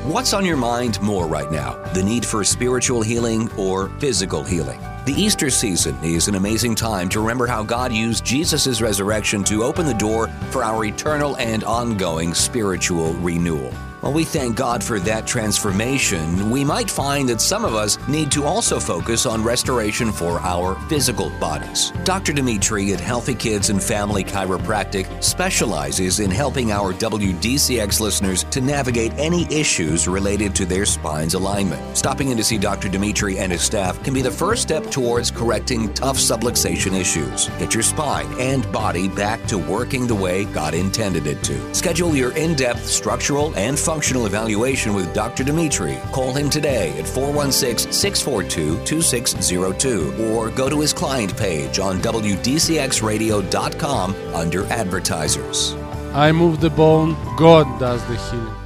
What's on your mind more right now? The need for spiritual healing or physical healing? The Easter season is an amazing time to remember how God used Jesus' resurrection to open the door for our eternal and ongoing spiritual renewal. While we thank God for that transformation, we might find that some of us need to also focus on restoration for our physical bodies. Dr. Dimitri at Healthy Kids and Family Chiropractic specializes in helping our WDCX listeners to navigate any issues related to their spine's alignment. Stopping in to see Dr. Dimitri and his staff can be the first step towards correcting tough subluxation issues. Get your spine and body back to working the way God intended it to. Schedule your in-depth structural and functional evaluation with Dr. Dimitri. Call him today at 416-642-2602 or go to his client page on WDCXradio.com under advertisers. I move the bone, God does the healing.